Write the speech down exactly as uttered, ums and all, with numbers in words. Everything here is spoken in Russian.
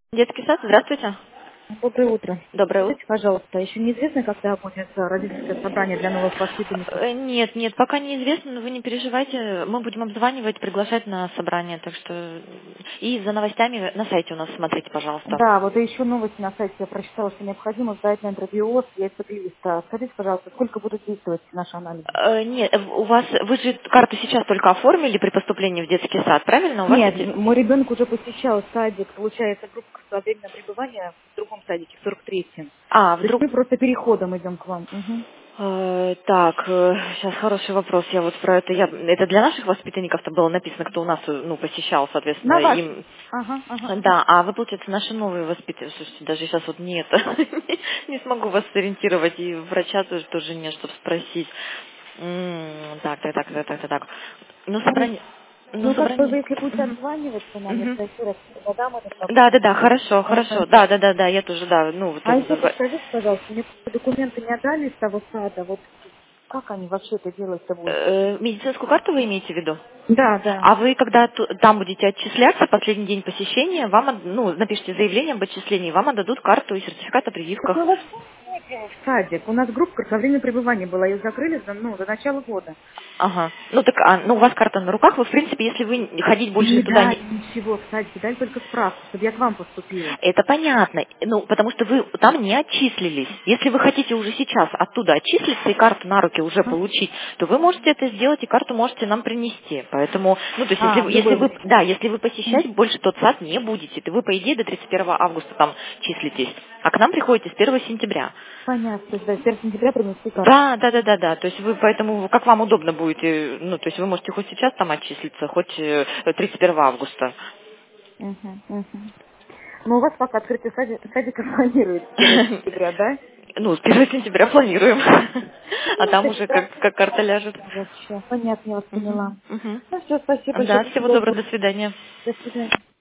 Детский сад, здравствуйте. Доброе утро. Доброе утро. Скажите, пожалуйста, еще неизвестно, когда будет э, родительское собрание для новых воспитанников? Э, Нет, нет, пока неизвестно, но вы не переживайте. Мы будем обзванивать, приглашать на собрание, так что... И за новостями на сайте у нас смотрите, пожалуйста. Да, вот и еще новости на сайте я прочитала, что необходимо сдать на интервью яйцеглиста. Скажите, пожалуйста, сколько будут действовать наши анализы? Э, Нет, э, у вас... Вы же карту сейчас только оформили при поступлении в детский сад, правильно? У вас Нет, эти... мой ребенок уже посещал садик, получается, группа кратковременного пребывания в другом садике, в сорок третьем. А, То есть вдруг... мы просто переходом идем к вам. Мгм. Э, Так, сейчас хороший вопрос. Я вот про это... Я, это для наших воспитанников-то было написано, кто у нас э, ну, посещал, соответственно, На ваш. им... Ага, ага. Да, а вы, получается, наши новые воспитатели. Слушайте, даже сейчас вот нет. Не смогу вас сориентировать. И врача тоже тоже нет, чтобы спросить. М, Так, так, так, так, так, так. так. Ну, Ну, собрание... Ну, ну, как бы вы, собрание... если будете Мгм. отзваниваться на Мгм. несколько раз, я дам этот вопрос. Да, да, да, хорошо, хорошо. Да, да, да, да, я тоже, да, ну, вот А это... еще за- подскажите, пожалуйста, мне документы не отдали из того сада, вот как они вообще это делать-то будут? Э, Медицинскую карту вы имеете в виду? Да, да. А вы, когда ту- там будете отчисляться, последний день посещения, вам, от- ну, напишите заявление об отчислении, вам отдадут карту и сертификат о Так прививках. мы вообще не ездим в садик. У нас группа во время пребывания была, ее закрыли за, ну, до начала года. Ага. Ну так, а, ну у вас карта на руках, вы в принципе, если вы ходить больше Не туда дали не... ничего в садике, дали только справку, чтобы я к вам поступила. Это понятно, ну потому что вы там не отчислились. Если вы хотите уже сейчас оттуда отчислиться и карту на руки уже А, получить, то вы можете это сделать и карту можете нам принести. Поэтому, ну то есть если, А, в вы- если любое вы, время. да, если вы М, посещать больше тот сад не будете, то вы по идее до тридцать первого августа там числитесь, а к нам приходите с первого сентября. Понятно, то есть до первого сентября принести карту. Да, да, да, да, да. То есть вы поэтому, как вам удобно будет, э, ну, то есть вы можете хоть сейчас там отчислиться, хоть э, тридцать первого августа. Угу, угу. Но у вас пока открытие сади- садика планируется с первого сентября, да? Ну, с первого сентября планируем. А Ну, там это уже как, прекрасно. как карта ляжет. Вообще. Понятно, я вас Мгм, поняла. мгм. Ну все, спасибо большое, Да, будьте всего доброго, добры. до свидания. До свидания.